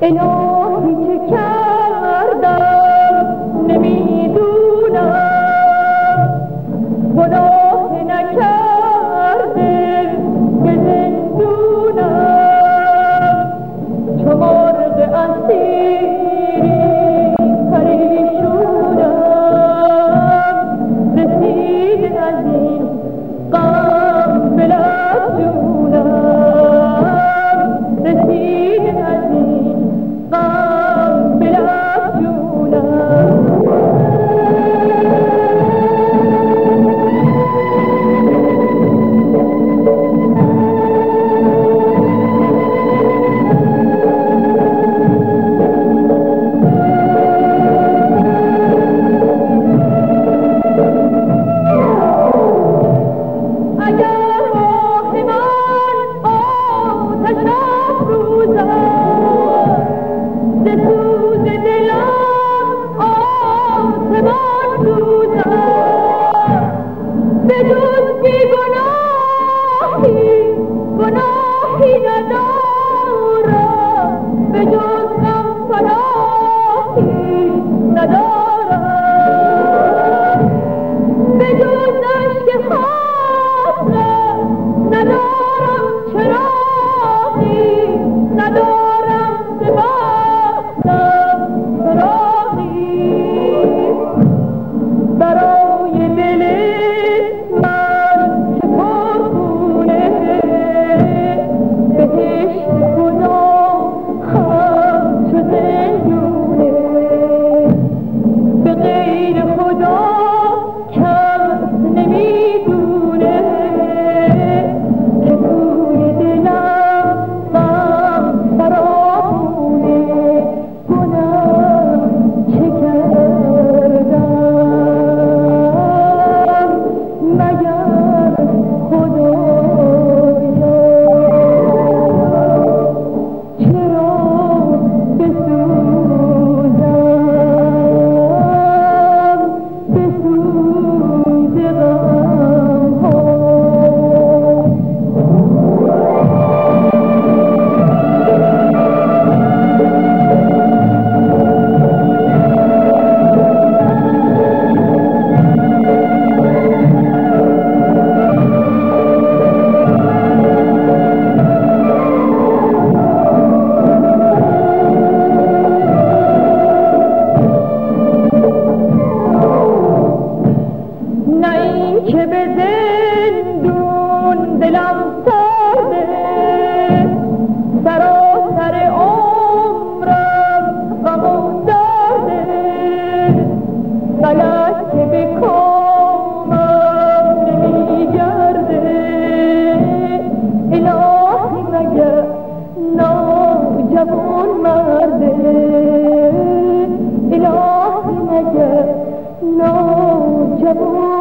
الهی چه کردم نمیدونم، گناه نکرده به زندونم، چو مرغ اسیری پریشونم، رسید از این غم بلد جونم، رسید از این غم بلد جونم. گناهی ندارم به جز غم فراخی ندارم، به جز اشک خستم ندارم چراغی، ندارم ز بختم سراغی، برای دل من که پرخونه بهشت گناه خم چو زندونه، به غیر خدا کس نمیدونه که توی دلم غم فراخونه، گناه چه کردم مگر خدایا، چرا بسوزم به سوز غم‌ها. نه این که به زندون دلم سرده، سراسر عمرم غم و درده، فلک که به کامم نمیگرده، الهی مگر ناجوان مرده، الهی مگر ناجوان